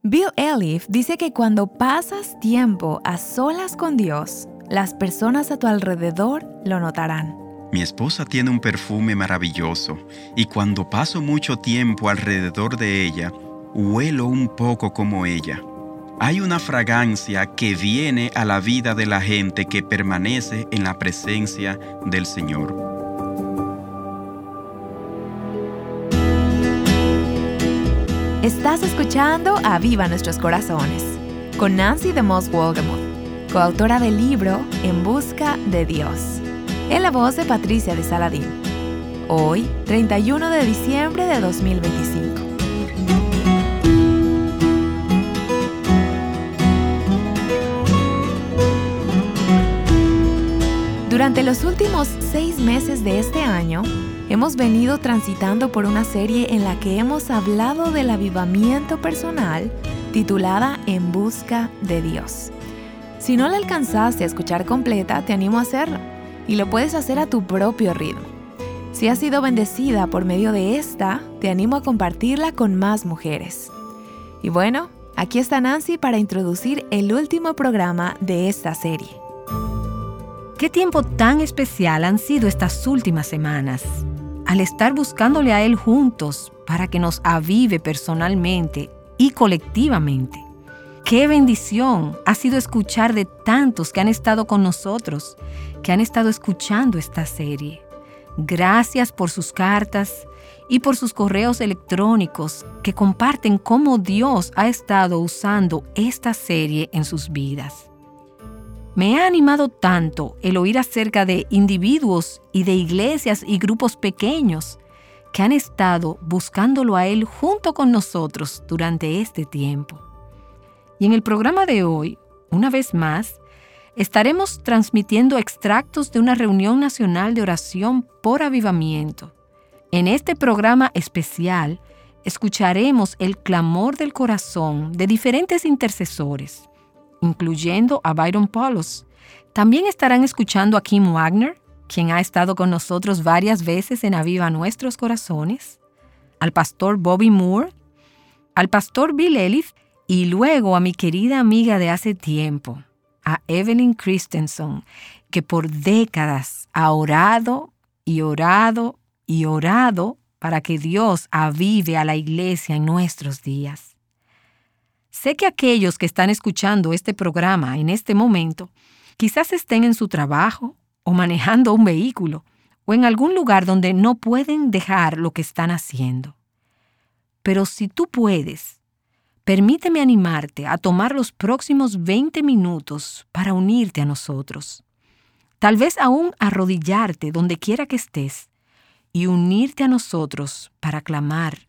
Bill Elliff dice que cuando pasas tiempo a solas con Dios, las personas a tu alrededor lo notarán. Mi esposa tiene un perfume maravilloso y cuando paso mucho tiempo alrededor de ella, huelo un poco como ella. Hay una fragancia que viene a la vida de la gente que permanece en la presencia del Señor. Estás escuchando Aviva Nuestros Corazones con Nancy DeMoss Wolgemuth, coautora del libro En Busca de Dios, en la voz de Patricia de Saladín. Hoy, 31 de diciembre de 2025. Durante los últimos 6 meses de este año, hemos venido transitando por una serie en la que hemos hablado del avivamiento personal titulada En Busca de Dios. Si no la alcanzaste a escuchar completa, te animo a hacerlo y lo puedes hacer a tu propio ritmo. Si has sido bendecida por medio de esta, te animo a compartirla con más mujeres. Y bueno, aquí está Nancy para introducir el último programa de esta serie. ¿Qué tiempo tan especial han sido estas últimas semanas? Al estar buscándole a Él juntos para que nos avive personalmente y colectivamente. ¡Qué bendición ha sido escuchar de tantos que han estado con nosotros, que han estado escuchando esta serie! Gracias por sus cartas y por sus correos electrónicos que comparten cómo Dios ha estado usando esta serie en sus vidas. Me ha animado tanto el oír acerca de individuos y de iglesias y grupos pequeños que han estado buscándolo a Él junto con nosotros durante este tiempo. Y en el programa de hoy, una vez más, estaremos transmitiendo extractos de una reunión nacional de oración por avivamiento. En este programa especial, escucharemos el clamor del corazón de diferentes intercesores, incluyendo a Byron Paulos. También estarán escuchando a Kim Wagner, quien ha estado con nosotros varias veces en Aviva Nuestros Corazones, al pastor Bobby Moore, al pastor Bill Elliff y luego a mi querida amiga de hace tiempo, a Evelyn Christensen, que por décadas ha orado y orado y orado para que Dios avive a la iglesia en nuestros días. Sé que aquellos que están escuchando este programa en este momento quizás estén en su trabajo o manejando un vehículo o en algún lugar donde no pueden dejar lo que están haciendo. Pero si tú puedes, permíteme animarte a tomar los próximos 20 minutos para unirte a nosotros. Tal vez aún arrodillarte donde quiera que estés y unirte a nosotros para clamar: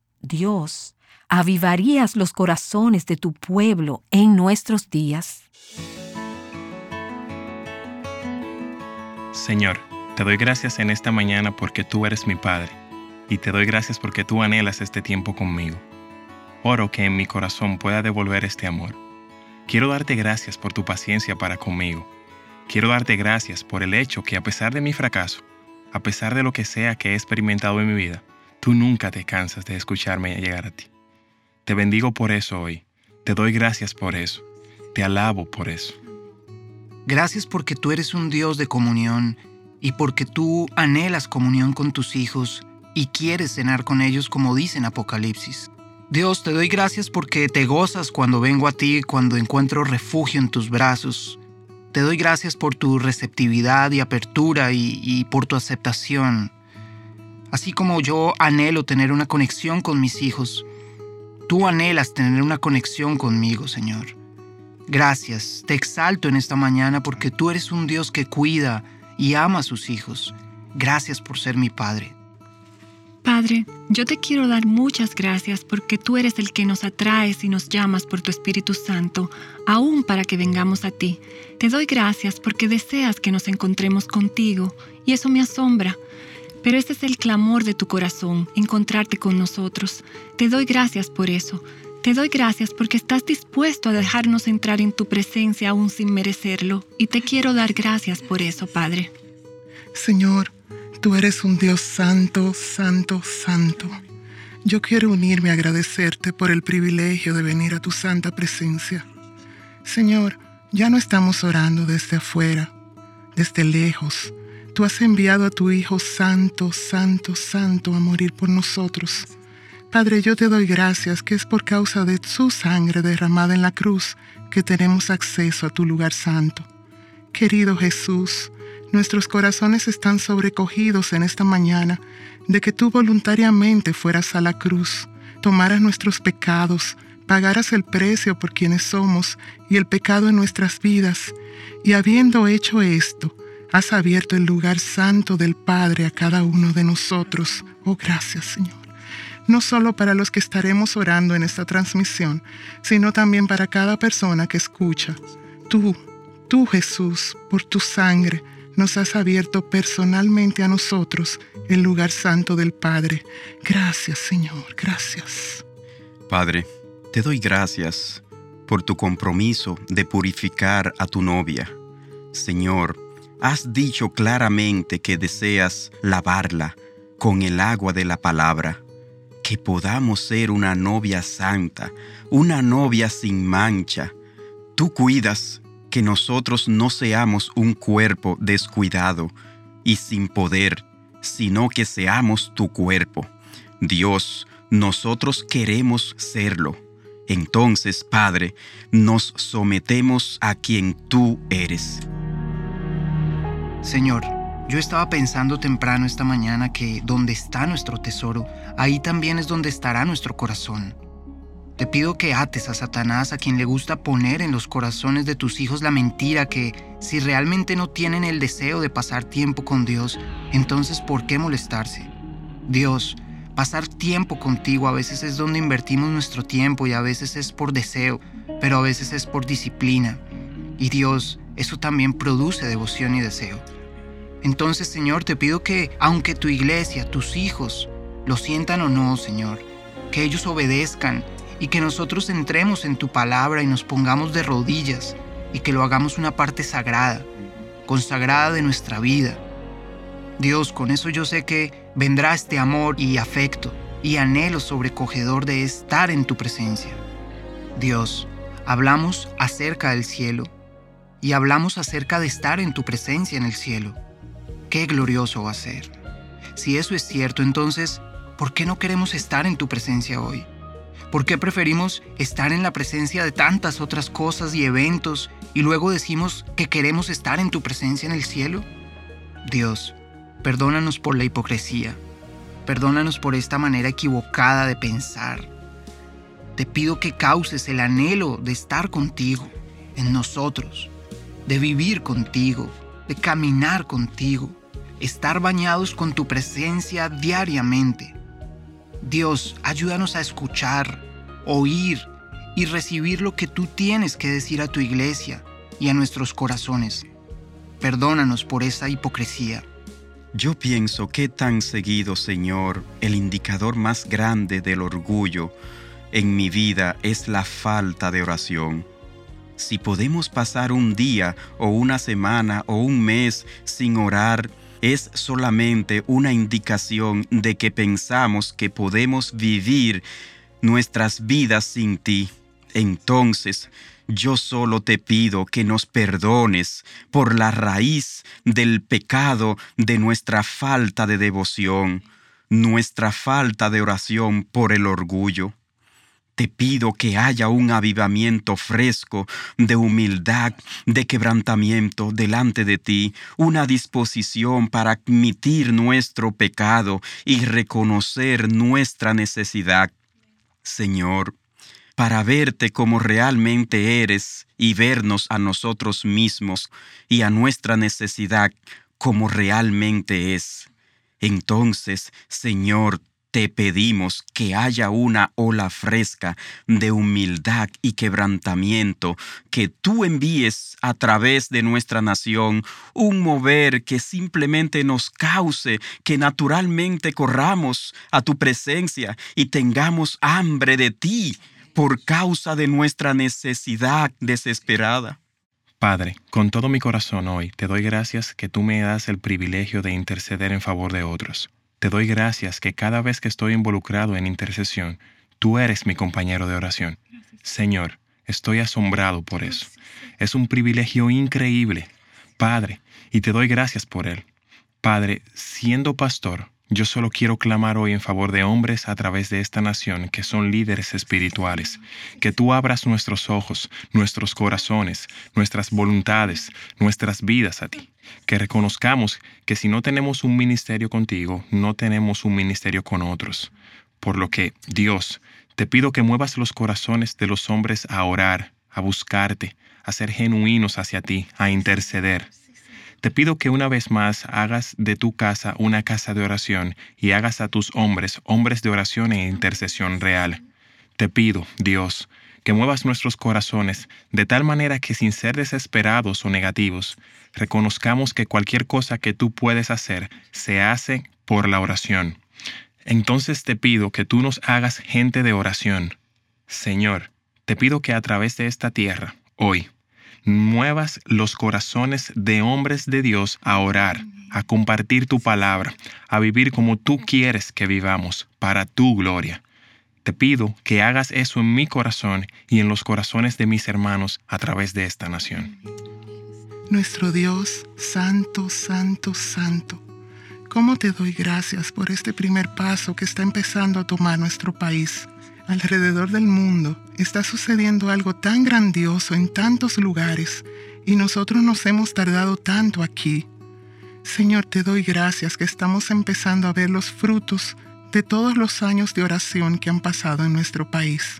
Dios, ¿avivarías los corazones de tu pueblo en nuestros días? Señor, te doy gracias en esta mañana porque tú eres mi Padre, y te doy gracias porque tú anhelas este tiempo conmigo. Oro que en mi corazón pueda devolver este amor. Quiero darte gracias por tu paciencia para conmigo. Quiero darte gracias por el hecho que a pesar de mi fracaso, a pesar de lo que sea que he experimentado en mi vida, tú nunca te cansas de escucharme llegar a ti. Te bendigo por eso hoy. Te doy gracias por eso. Te alabo por eso. Gracias porque tú eres un Dios de comunión y porque tú anhelas comunión con tus hijos y quieres cenar con ellos como dice en Apocalipsis. Dios, te doy gracias porque te gozas cuando vengo a ti, cuando encuentro refugio en tus brazos. Te doy gracias por tu receptividad y apertura y por tu aceptación. Así como yo anhelo tener una conexión con mis hijos, tú anhelas tener una conexión conmigo, Señor. Gracias, te exalto en esta mañana porque tú eres un Dios que cuida y ama a sus hijos. Gracias por ser mi Padre. Padre, yo te quiero dar muchas gracias porque tú eres el que nos atraes y nos llamas por tu Espíritu Santo, aún para que vengamos a ti. Te doy gracias porque deseas que nos encontremos contigo y eso me asombra. Pero ese es el clamor de tu corazón, encontrarte con nosotros. Te doy gracias por eso. Te doy gracias porque estás dispuesto a dejarnos entrar en tu presencia aún sin merecerlo. Y te quiero dar gracias por eso, Padre. Señor, tú eres un Dios santo, santo, santo. yo quiero unirme a agradecerte por el privilegio de venir a tu santa presencia. Señor, ya no estamos orando desde afuera, desde lejos. Tú has enviado a tu Hijo Santo, Santo, Santo a morir por nosotros. Padre, yo te doy gracias que es por causa de su sangre derramada en la cruz que tenemos acceso a tu lugar santo. Querido Jesús, nuestros corazones están sobrecogidos en esta mañana de que tú voluntariamente fueras a la cruz, tomaras nuestros pecados, pagaras el precio por quienes somos y el pecado en nuestras vidas. Y habiendo hecho esto, has abierto el lugar santo del Padre a cada uno de nosotros. Oh, gracias, Señor. No solo para los que estaremos orando en esta transmisión, sino también para cada persona que escucha. Tú, Jesús, por tu sangre, nos has abierto personalmente a nosotros el lugar santo del Padre. Gracias, Señor, gracias. Padre, te doy gracias por tu compromiso de purificar a tu novia. Señor, has dicho claramente que deseas lavarla con el agua de la palabra. Que podamos ser una novia santa, una novia sin mancha. Tú cuidas que nosotros no seamos un cuerpo descuidado y sin poder, sino que seamos tu cuerpo. Dios, nosotros queremos serlo. Entonces, Padre, nos sometemos a quien tú eres. Señor, yo estaba pensando temprano esta mañana que donde está nuestro tesoro, ahí también es donde estará nuestro corazón. Te pido que ates a Satanás, a quien le gusta poner en los corazones de tus hijos la mentira que si realmente no tienen el deseo de pasar tiempo con Dios, entonces ¿por qué molestarse? Dios, pasar tiempo contigo a veces es donde invertimos nuestro tiempo y a veces es por deseo, pero a veces es por disciplina. Y Dios, eso también produce devoción y deseo. Entonces, Señor, te pido que, aunque tu iglesia, tus hijos, lo sientan o no, Señor, que ellos obedezcan y que nosotros entremos en tu palabra y nos pongamos de rodillas y que lo hagamos una parte sagrada, consagrada de nuestra vida. Dios, con eso yo sé que vendrá este amor y afecto y anhelo sobrecogedor de estar en tu presencia. Dios, hablamos acerca del cielo y hablamos acerca de estar en tu presencia en el cielo. ¡Qué glorioso va a ser! Si eso es cierto, entonces, ¿por qué no queremos estar en tu presencia hoy? ¿Por qué preferimos estar en la presencia de tantas otras cosas y eventos y luego decimos que queremos estar en tu presencia en el cielo? Dios, perdónanos por la hipocresía. Perdónanos por esta manera equivocada de pensar. Te pido que causes el anhelo de estar contigo, en nosotros, de vivir contigo, de caminar contigo, estar bañados con tu presencia diariamente. Dios, ayúdanos a escuchar, oír y recibir lo que tú tienes que decir a tu iglesia y a nuestros corazones. Perdónanos por esa hipocresía. Yo pienso que tan seguido, Señor, el indicador más grande del orgullo en mi vida es la falta de oración. Si podemos pasar un día o una semana o un mes sin orar, es solamente una indicación de que pensamos que podemos vivir nuestras vidas sin ti. Entonces, yo solo te pido que nos perdones por la raíz del pecado de nuestra falta de devoción, nuestra falta de oración por el orgullo. Te pido que haya un avivamiento fresco de humildad, de quebrantamiento delante de ti, una disposición para admitir nuestro pecado y reconocer nuestra necesidad. Señor, para verte como realmente eres y vernos a nosotros mismos y a nuestra necesidad como realmente es. Entonces, Señor, te pedimos que haya una ola fresca de humildad y quebrantamiento, que tú envíes a través de nuestra nación un mover que simplemente nos cause que naturalmente corramos a tu presencia y tengamos hambre de ti por causa de nuestra necesidad desesperada. Padre, con todo mi corazón hoy te doy gracias que tú me das el privilegio de interceder en favor de otros. Te doy gracias que cada vez que estoy involucrado en intercesión, tú eres mi compañero de oración. Señor, estoy asombrado por eso. Es un privilegio increíble, Padre, y te doy gracias por él. Padre, siendo pastor, yo solo quiero clamar hoy en favor de hombres a través de esta nación que son líderes espirituales. Que tú abras nuestros ojos, nuestros corazones, nuestras voluntades, nuestras vidas a ti. Que reconozcamos que si no tenemos un ministerio contigo, no tenemos un ministerio con otros. Por lo que, Dios, te pido que muevas los corazones de los hombres a orar, a buscarte, a ser genuinos hacia ti, a interceder. Te pido que una vez más hagas de tu casa una casa de oración y hagas a tus hombres hombres de oración e intercesión real. Te pido, Dios, que muevas nuestros corazones de tal manera que sin ser desesperados o negativos, reconozcamos que cualquier cosa que tú puedes hacer se hace por la oración. Entonces te pido que tú nos hagas gente de oración. Señor, te pido que a través de esta tierra, hoy, muevas los corazones de hombres de Dios a orar, a compartir tu palabra, a vivir como tú quieres que vivamos, para tu gloria. Te pido que hagas eso en mi corazón y en los corazones de mis hermanos a través de esta nación. Nuestro Dios, santo, santo, santo. ¿Cómo te doy gracias por este primer paso que está empezando a tomar nuestro país? Alrededor del mundo está sucediendo algo tan grandioso en tantos lugares y nosotros nos hemos tardado tanto aquí. Señor, te doy gracias que estamos empezando a ver los frutos de todos los años de oración que han pasado en nuestro país.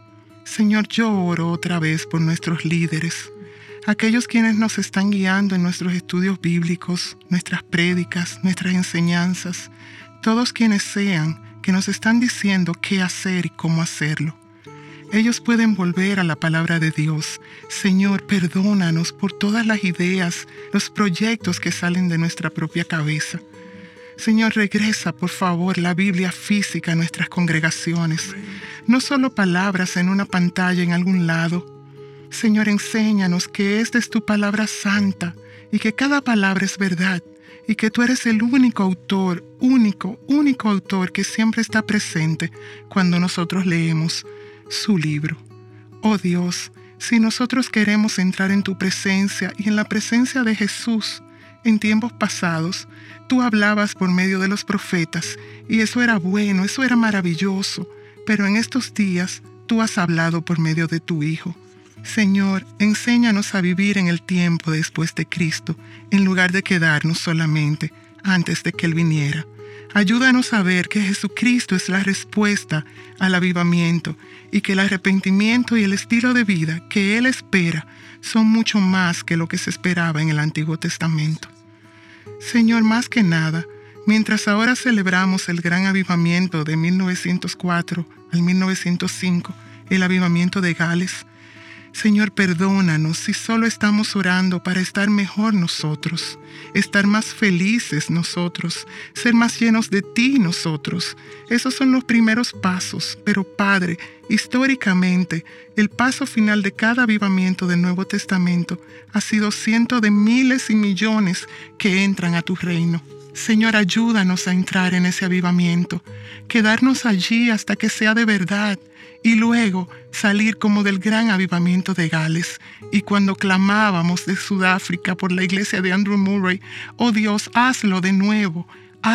Señor, yo oro otra vez por nuestros líderes, aquellos quienes nos están guiando en nuestros estudios bíblicos, nuestras prédicas, nuestras enseñanzas, todos quienes sean que nos están diciendo qué hacer y cómo hacerlo. Ellos pueden volver a la palabra de Dios. Señor, perdónanos por todas las ideas, los proyectos que salen de nuestra propia cabeza. Señor, regresa, por favor, la Biblia física a nuestras congregaciones. No solo palabras en una pantalla en algún lado. Señor, enséñanos que esta es tu palabra santa y que cada palabra es verdad. Y que tú eres el único autor, único autor que siempre está presente cuando nosotros leemos su libro. Oh Dios, si nosotros queremos entrar en tu presencia y en la presencia de Jesús, en tiempos pasados, tú hablabas por medio de los profetas y eso era bueno, eso era maravilloso, pero en estos días tú has hablado por medio de tu Hijo. Señor, enséñanos a vivir en el tiempo después de Cristo, en lugar de quedarnos solamente antes de que Él viniera. Ayúdanos a ver que Jesucristo es la respuesta al avivamiento y que el arrepentimiento y el estilo de vida que Él espera son mucho más que lo que se esperaba en el Antiguo Testamento. Señor, más que nada, mientras ahora celebramos el gran avivamiento de 1904 al 1905, el avivamiento de Gales, Señor, perdónanos si solo estamos orando para estar mejor nosotros, estar más felices nosotros, ser más llenos de ti nosotros. Esos son los primeros pasos, pero Padre, históricamente, el paso final de cada avivamiento del Nuevo Testamento ha sido cientos de miles y millones que entran a tu reino. Señor, ayúdanos a entrar en ese avivamiento, quedarnos allí hasta que sea de verdad, y luego salir como del gran avivamiento de Gales. Y cuando clamábamos de Sudáfrica por la iglesia de Andrew Murray, oh Dios, hazlo de nuevo,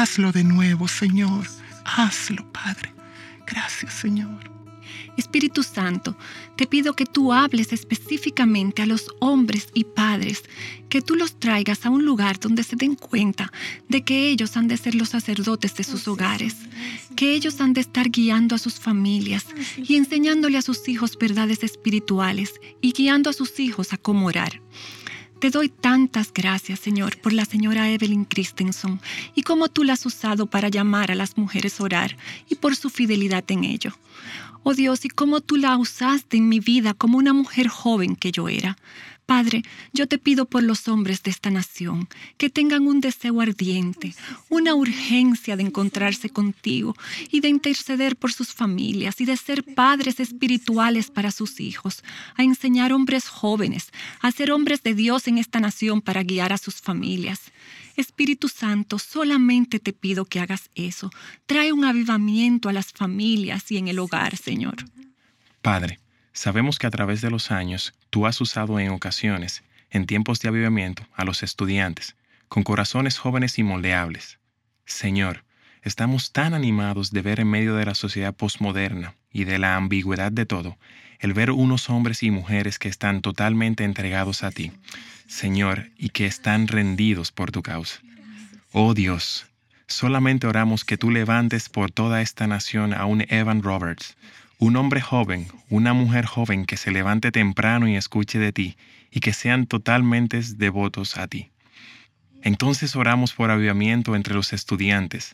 Señor, hazlo, Padre. Gracias, Señor. Espíritu Santo, te pido que tú hables específicamente a los hombres y padres, que tú los traigas a un lugar donde se den cuenta de que ellos han de ser los sacerdotes de sus hogares, que ellos han de estar guiando a sus familias y enseñándole a sus hijos verdades espirituales y guiando a sus hijos a cómo orar. Te doy tantas gracias, Señor, por la señora Evelyn Christensen y cómo tú la has usado para llamar a las mujeres a orar y por su fidelidad en ello. Oh Dios, y cómo tú la usaste en mi vida como una mujer joven que yo era, Padre, yo te pido por los hombres de esta nación, que tengan un deseo ardiente, una urgencia de encontrarse contigo y de interceder por sus familias y de ser padres espirituales para sus hijos, a enseñar hombres jóvenes, a ser hombres de Dios en esta nación para guiar a sus familias. Espíritu Santo, solamente te pido que hagas eso. Trae un avivamiento a las familias y en el hogar, Señor. Padre, sabemos que a través de los años tú has usado en ocasiones, en tiempos de avivamiento, a los estudiantes, con corazones jóvenes y moldeables. Señor, estamos tan animados de ver en medio de la sociedad posmoderna y de la ambigüedad de todo, el ver unos hombres y mujeres que están totalmente entregados a ti, Señor, y que están rendidos por tu causa. Oh Dios, solamente oramos que tú levantes por toda esta nación a un Evan Roberts, un hombre joven, una mujer joven que se levante temprano y escuche de ti, y que sean totalmente devotos a ti. Entonces oramos por avivamiento entre los estudiantes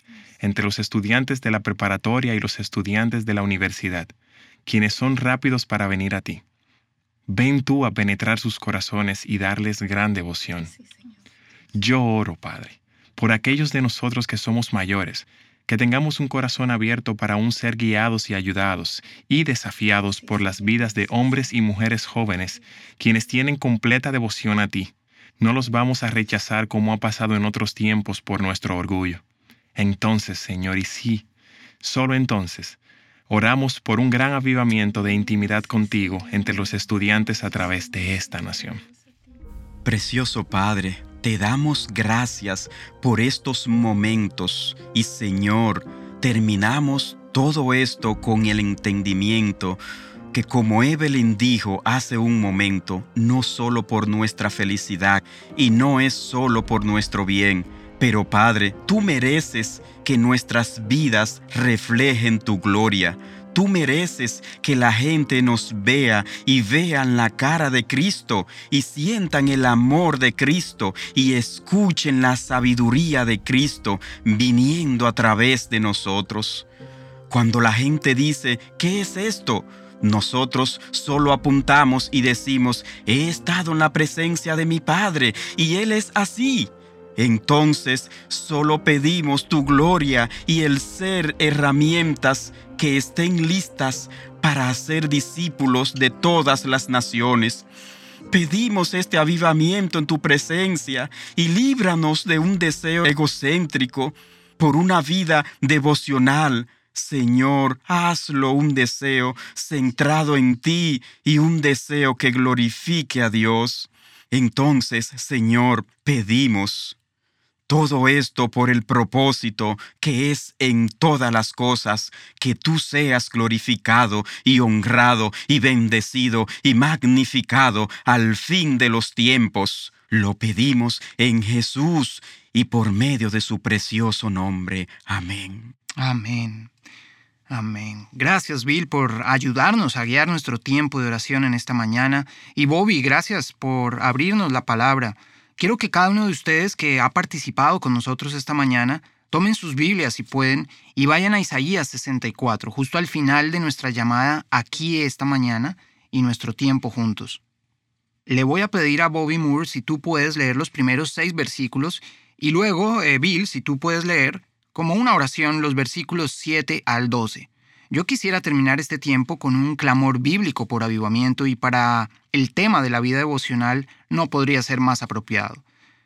de la preparatoria y los estudiantes de la universidad, quienes son rápidos para venir a ti. Ven tú a penetrar sus corazones y darles gran devoción. Yo oro, Padre, por aquellos de nosotros que somos mayores, que tengamos un corazón abierto para aún ser guiados y ayudados y desafiados por las vidas de hombres y mujeres jóvenes, quienes tienen completa devoción a ti. No los vamos a rechazar como ha pasado en otros tiempos por nuestro orgullo. Entonces, Señor, y sí, solo entonces, oramos por un gran avivamiento de intimidad contigo entre los estudiantes a través de esta nación. Precioso Padre, te damos gracias por estos momentos y, Señor, terminamos todo esto con el entendimiento que, como Evelyn dijo hace un momento, no solo por nuestra felicidad y no es solo por nuestro bien, pero Padre, tú mereces que nuestras vidas reflejen tu gloria. Tú mereces que la gente nos vea y vean la cara de Cristo y sientan el amor de Cristo y escuchen la sabiduría de Cristo viniendo a través de nosotros. Cuando la gente dice, ¿qué es esto?, nosotros solo apuntamos y decimos, he estado en la presencia de mi Padre y Él es así. Entonces solo pedimos tu gloria y el ser herramientas que estén listas para hacer discípulos de todas las naciones. Pedimos este avivamiento en tu presencia y líbranos de un deseo egocéntrico por una vida devocional. Señor, hazlo un deseo centrado en ti y un deseo que glorifique a Dios. Entonces, Señor, pedimos todo esto por el propósito que es en todas las cosas, que tú seas glorificado y honrado y bendecido y magnificado al fin de los tiempos. Lo pedimos en Jesús y por medio de su precioso nombre. Amén. Amén. Amén. Gracias, Bill, por ayudarnos a guiar nuestro tiempo de oración en esta mañana. Y Bobby, gracias por abrirnos la palabra. Quiero que cada uno de ustedes que ha participado con nosotros esta mañana tomen sus Biblias si pueden y vayan a Isaías 64, justo al final de nuestra llamada aquí esta mañana y nuestro tiempo juntos. Le voy a pedir a Bobby Moore si tú puedes leer los primeros 6 versículos y luego, Bill, si tú puedes leer como una oración los versículos 7 al 12. Yo quisiera terminar este tiempo con un clamor bíblico por avivamiento y para el tema de la vida devocional no podría ser más apropiado.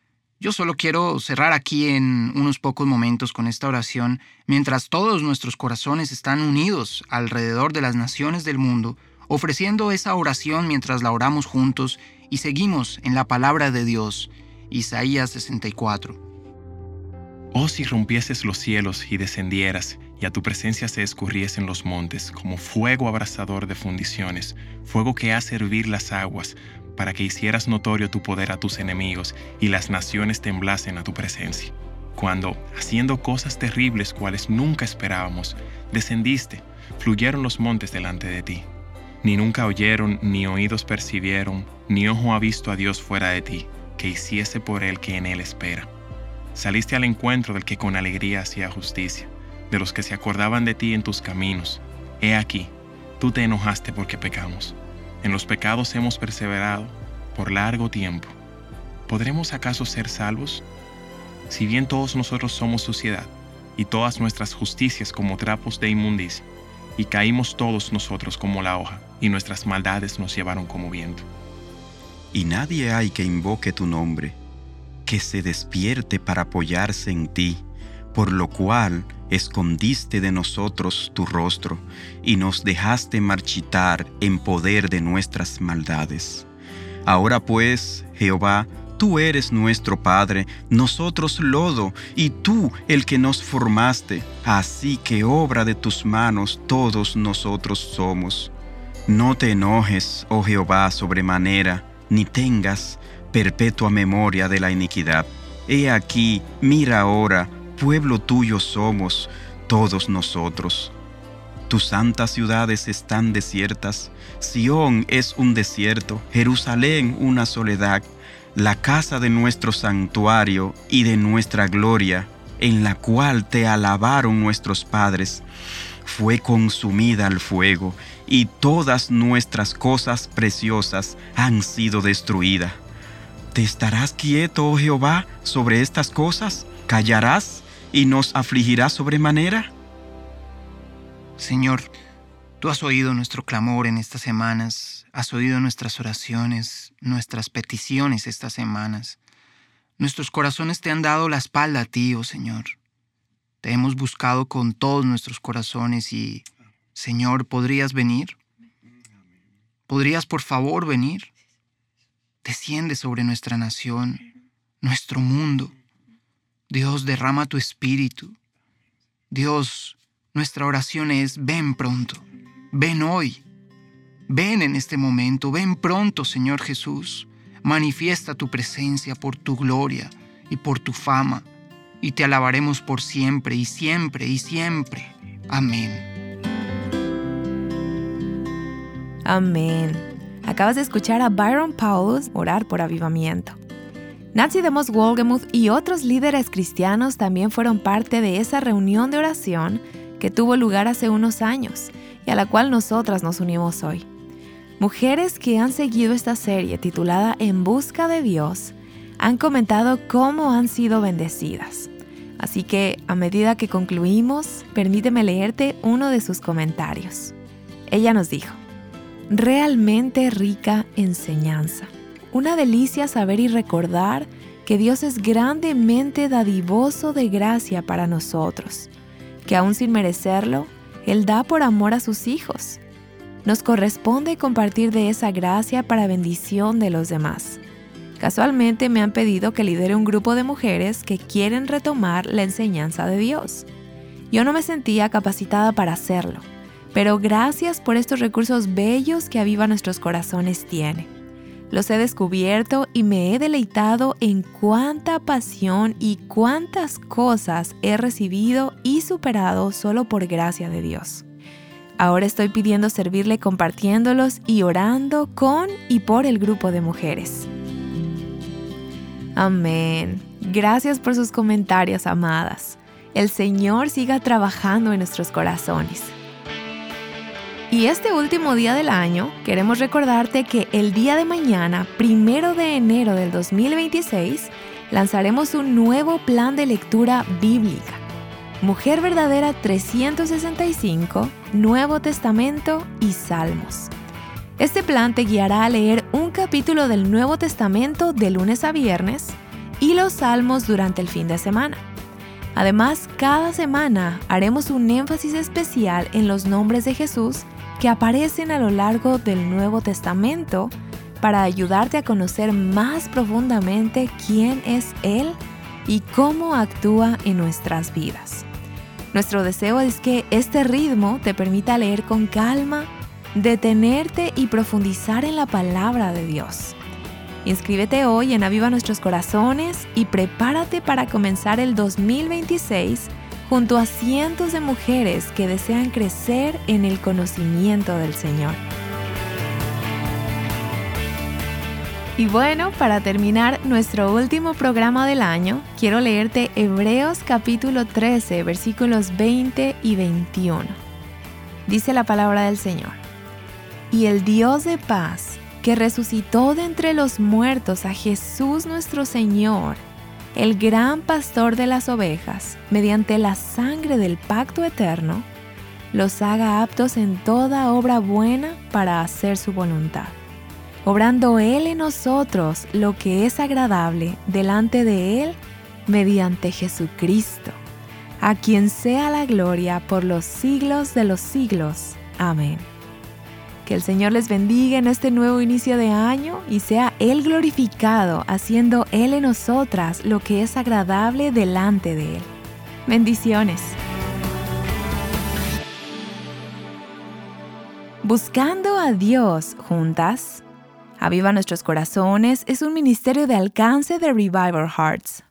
Yo solo quiero cerrar aquí en unos pocos momentos con esta oración mientras todos nuestros corazones están unidos alrededor de las naciones del mundo, ofreciendo esa oración mientras la oramos juntos y seguimos en la palabra de Dios. Isaías 64. Oh, si rompieses los cielos y descendieras, y a tu presencia se escurriesen los montes, como fuego abrasador de fundiciones, fuego que hace hervir las aguas, para que hicieras notorio tu poder a tus enemigos, y las naciones temblasen a tu presencia. Cuando, haciendo cosas terribles cuales nunca esperábamos, descendiste, fluyeron los montes delante de ti. Ni nunca oyeron, ni oídos percibieron, ni ojo ha visto a Dios fuera de ti, que hiciese por él que en él espera. Saliste al encuentro del que con alegría hacía justicia, de los que se acordaban de ti en tus caminos. He aquí, tú te enojaste porque pecamos. En los pecados hemos perseverado, por largo tiempo, ¿podremos acaso ser salvos? Si bien todos nosotros somos suciedad, y todas nuestras justicias como trapos de inmundicia, y caímos todos nosotros como la hoja, y nuestras maldades nos llevaron como viento. Y nadie hay que invoque tu nombre, que se despierte para apoyarse en ti, por lo cual escondiste de nosotros tu rostro, y nos dejaste marchitar en poder de nuestras maldades. Ahora pues, Jehová, tú eres nuestro Padre, nosotros lodo, y tú el que nos formaste, así que obra de tus manos todos nosotros somos. No te enojes, oh Jehová, sobremanera, ni tengas perpetua memoria de la iniquidad. He aquí, mira ahora, pueblo tuyo somos, todos nosotros. Tus santas ciudades están desiertas, Sión es un desierto, Jerusalén una soledad, la casa de nuestro santuario y de nuestra gloria, en la cual te alabaron nuestros padres, fue consumida al fuego, y todas nuestras cosas preciosas han sido destruidas. ¿Te estarás quieto, oh Jehová, sobre estas cosas? ¿Callarás y nos afligirás sobremanera? Señor, tú has oído nuestro clamor en estas semanas, has oído nuestras oraciones, nuestras peticiones estas semanas. Nuestros corazones te han dado la espalda a ti, oh Señor. Te hemos buscado con todos nuestros corazones y, Señor, ¿podrías venir? ¿Podrías, por favor, venir? Desciende sobre nuestra nación, nuestro mundo. Dios, derrama tu espíritu. Dios, nuestra oración es, ven pronto, ven hoy, ven en este momento, ven pronto, Señor Jesús. Manifiesta tu presencia por tu gloria y por tu fama, y te alabaremos por siempre y siempre y siempre. Amén. Amén. Acabas de escuchar a Byron Paulus orar por avivamiento. Nancy DeMoss Wolgemuth y otros líderes cristianos también fueron parte de esa reunión de oración que tuvo lugar hace unos años y a la cual nosotras nos unimos hoy. Mujeres que han seguido esta serie titulada En Busca de Dios han comentado cómo han sido bendecidas. Así que, a medida que concluimos, permíteme leerte uno de sus comentarios. Ella nos dijo: realmente rica enseñanza. Una delicia saber y recordar que Dios es grandemente dadivoso de gracia para nosotros, que aún sin merecerlo, Él da por amor a sus hijos. Nos corresponde compartir de esa gracia para bendición de los demás. Casualmente me han pedido que lidere un grupo de mujeres que quieren retomar la enseñanza de Dios. Yo no me sentía capacitada para hacerlo, pero gracias por estos recursos bellos que Aviva Nuestros Corazones tiene. Los he descubierto y me he deleitado en cuánta pasión y cuántas cosas he recibido y superado solo por gracia de Dios. Ahora estoy pidiendo servirle compartiéndolos y orando con y por el grupo de mujeres. Amén. Gracias por sus comentarios, amadas. El Señor siga trabajando en nuestros corazones. Y este último día del año, queremos recordarte que el día de mañana, 1 de enero del 2026, lanzaremos un nuevo plan de lectura bíblica. Mujer Verdadera 365, Nuevo Testamento y Salmos. Este plan te guiará a leer un capítulo del Nuevo Testamento de lunes a viernes y los Salmos durante el fin de semana. Además, cada semana haremos un énfasis especial en los nombres de Jesús que aparecen a lo largo del Nuevo Testamento para ayudarte a conocer más profundamente quién es Él y cómo actúa en nuestras vidas. Nuestro deseo es que este ritmo te permita leer con calma, detenerte y profundizar en la palabra de Dios. Inscríbete hoy en Aviva Nuestros Corazones y prepárate para comenzar el 2026 junto a cientos de mujeres que desean crecer en el conocimiento del Señor. Y bueno, para terminar nuestro último programa del año, quiero leerte Hebreos capítulo 13, versículos 20 y 21. Dice la palabra del Señor: y el Dios de paz que resucitó de entre los muertos a Jesús nuestro Señor, el gran pastor de las ovejas, mediante la sangre del pacto eterno, los haga aptos en toda obra buena para hacer su voluntad, obrando Él en nosotros lo que es agradable delante de Él mediante Jesucristo, a quien sea la gloria por los siglos de los siglos. Amén. Que el Señor les bendiga en este nuevo inicio de año y sea Él glorificado, haciendo Él en nosotras lo que es agradable delante de Él. Bendiciones. Buscando a Dios juntas. Aviva Nuestros Corazones es un ministerio de alcance de Revival Hearts.